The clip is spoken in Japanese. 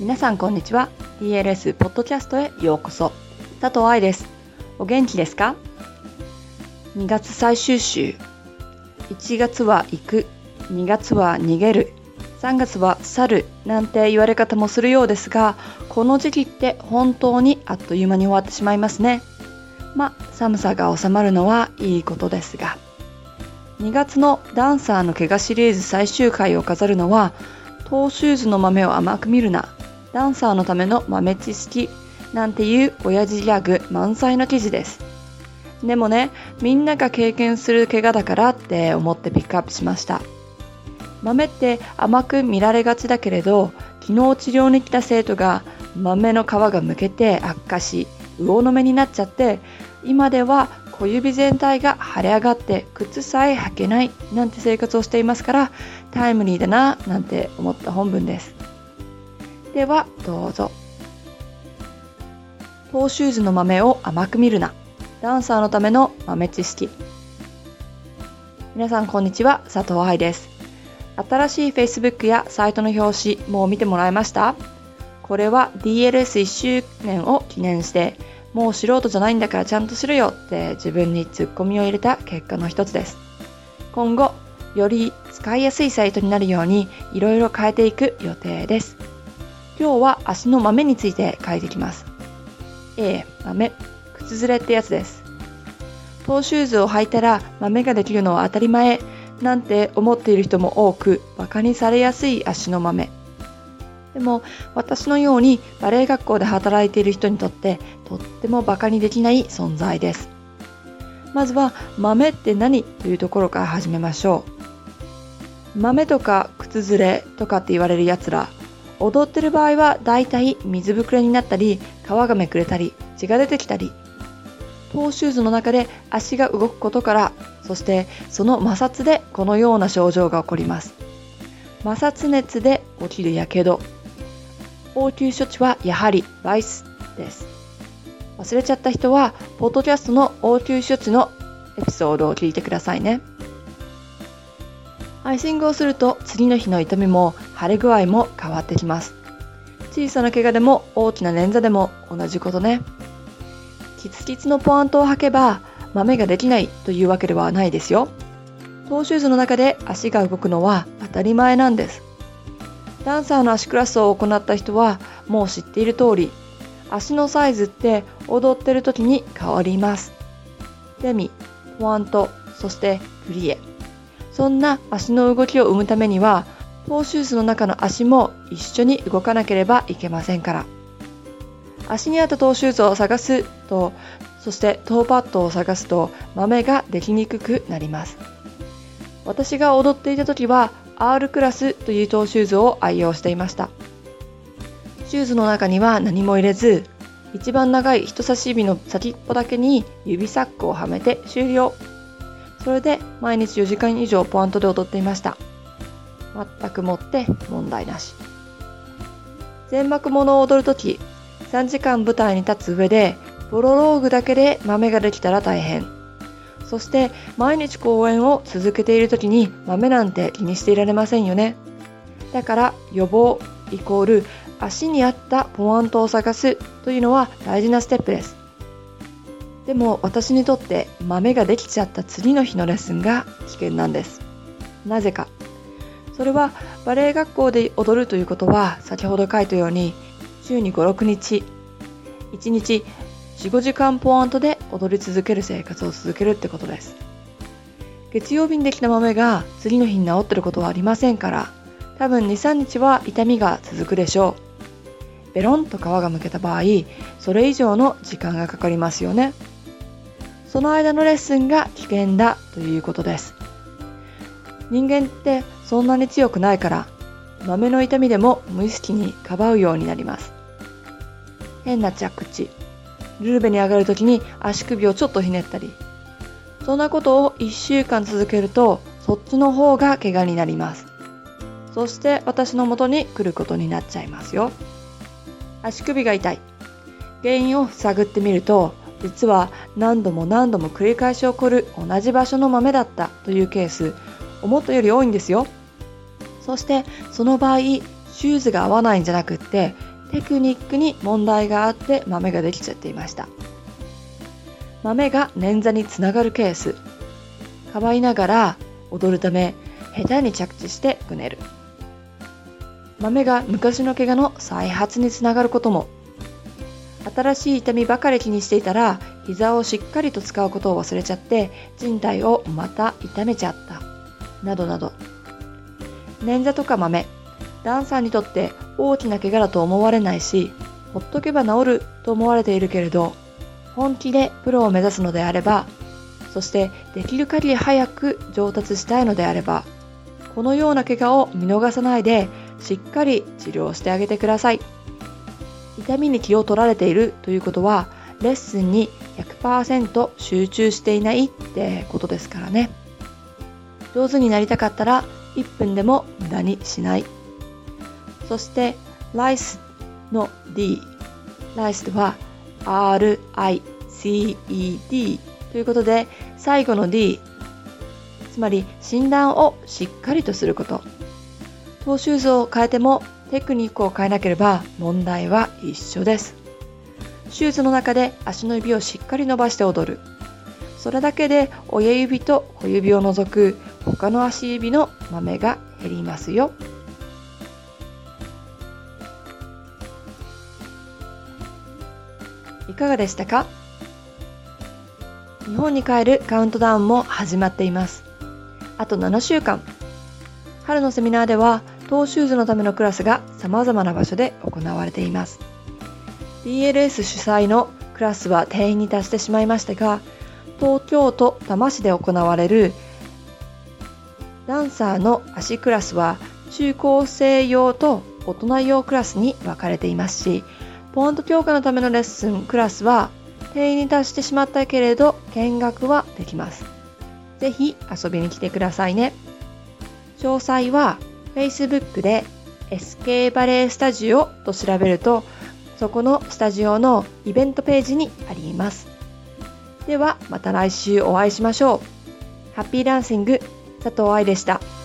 皆さんこんにちは。 DLS ポッドキャストへようこそ。佐藤愛です。お元気ですか？2月最終週。1月は行く、2月は逃げる、3月は去るなんて言われ方もするようですが、この時期って本当にあっという間に終わってしまいますね。寒さが収まるのはいいことですが、2月のダンサーの怪我シリーズ最終回を飾るのは、トーシューズの豆を甘く見るな、ダンサーのための豆知識なんていう親父ギャグ満載の記事です。でもね、みんなが経験する怪我だからって思ってピックアップしました。豆って甘く見られがちだけれど、昨日治療に来た生徒が豆の皮がむけて悪化し、魚の目になっちゃって、今では小指全体が腫れ上がって靴さえ履けないなんて生活をしていますから、タイムリーだななんて思った本文です。ではどうぞ。トーシューズの豆を甘く見るな、ダンサーのための豆知識。皆さんこんにちは、佐藤愛です。新しい Facebook やサイトの表紙もう見てもらいました？これは DLS1 周年を記念して、もう素人じゃないんだからちゃんとしろよって自分にツッコミを入れた結果の一つです。今後より使いやすいサイトになるようにいろいろ変えていく予定です。今日は足の豆について書いていきます。豆、靴ずれってやつです。トーシューズを履いたら豆ができるのは当たり前なんて思っている人も多く、バカにされやすい足の豆。でも私のようにバレエ学校で働いている人にとってとってもバカにできない存在です。まずは豆って何というところから始めましょう。豆とか靴ずれとかって言われるやつら、踊ってる場合はだいたい水ぶくれになったり、皮がめくれたり、血が出てきたり、トーシューズの中で足が動くことから、そしてその摩擦でこのような症状が起こります。摩擦熱で起きるやけど。応急処置はやはりバイスです。忘れちゃった人はポッドキャストの応急処置のエピソードを聞いてくださいね。アイシングをすると次の日の痛みも腫れ具合も変わってきます。小さな怪我でも大きな捻挫でも同じことね。キツキツのポワントを履けば豆ができないというわけではないですよ。トーシューズの中で足が動くのは当たり前なんです。ダンサーの足クラスを行った人はもう知っている通り、足のサイズって踊ってる時に変わります。デミ、ポワント、そしてプリエ。そんな足の動きを生むためには、トーシューズの中の足も一緒に動かなければいけませんから。足に合ったトーシューズを探すと、そしてトーパッドを探すと豆ができにくくなります。私が踊っていた時は R クラスというトーシューズを愛用していました。シューズの中には何も入れず、一番長い人差し指の先っぽだけに指サックをはめて終了。それで毎日4時間以上ポワントで踊っていました。全くもって問題なし。全幕ものを踊るとき、3時間舞台に立つ上で、プロローグだけで豆ができたら大変。そして毎日公演を続けているときに豆なんて気にしていられませんよね。だから予防イコール足に合ったポワントを探すというのは大事なステップです。でも私にとって豆ができちゃった次の日のレッスンが危険なんです。なぜか。それはバレエ学校で踊るということは、先ほど書いたように週に5、6日、1日4、5時間ポワントで踊り続ける生活を続けるってことです。月曜日にできた豆が次の日に治ってることはありませんから、多分2、3日は痛みが続くでしょう。ベロンと皮がむけた場合、それ以上の時間がかかりますよね。その間のレッスンが危険だということです。人間ってそんなに強くないから、豆の痛みでも無意識にかばうようになります。変な着地、ルーベに上がるときに足首をちょっとひねったり、そんなことを1週間続けると、そっちの方が怪我になります。そして私の元に来ることになっちゃいますよ。足首が痛い。原因を探ってみると、実は何度も繰り返し起こる同じ場所の豆だったというケース、思ったより多いんですよ。そしてその場合、シューズが合わないんじゃなくって、 テクニックに問題があって豆ができちゃっていました。豆が捻挫につながるケース。かばいながら踊るため下手に着地してぐねる。豆が昔の怪我の再発につながることも。新しい痛みばかり気にしていたら膝をしっかりと使うことを忘れちゃって靭帯をまた痛めちゃった。などなど。捻挫とか豆、ダンサーにとって大きな怪我だと思われないし、ほっとけば治ると思われているけれど、本気でプロを目指すのであれば、そしてできる限り早く上達したいのであれば、このような怪我を見逃さないでしっかり治療してあげてください。痛みに気を取られているということは、レッスンに 100% 集中していないってことですからね。上手になりたかったら1分でも無駄にしない。そして、ライスの D。ライスは RICED ということで、最後の D。つまり、診断をしっかりとすること。トーシューズを変えてもテクニックを変えなければ問題は一緒です。シューズの中で足の指をしっかり伸ばして踊る。それだけで親指と小指を除く他の足指の豆が減りますよ。いかがでしたか？日本に帰るカウントダウンも始まっています。あと7週間。春のセミナーではトーシューズのためのクラスが様々な場所で行われています。DLS 主催のクラスは定員に達してしまいましたが、東京都多摩市で行われるダンサーの足クラスは中高生用と大人用クラスに分かれていますし、ポイント強化のためのレッスンクラスは定員に達してしまったけれど見学はできます。ぜひ遊びに来てくださいね。詳細は Facebook で SK バレエスタジオと調べると、そこのスタジオのイベントページにあります。ではまた来週お会いしましょう。ハッピーダンシング、佐藤愛でした。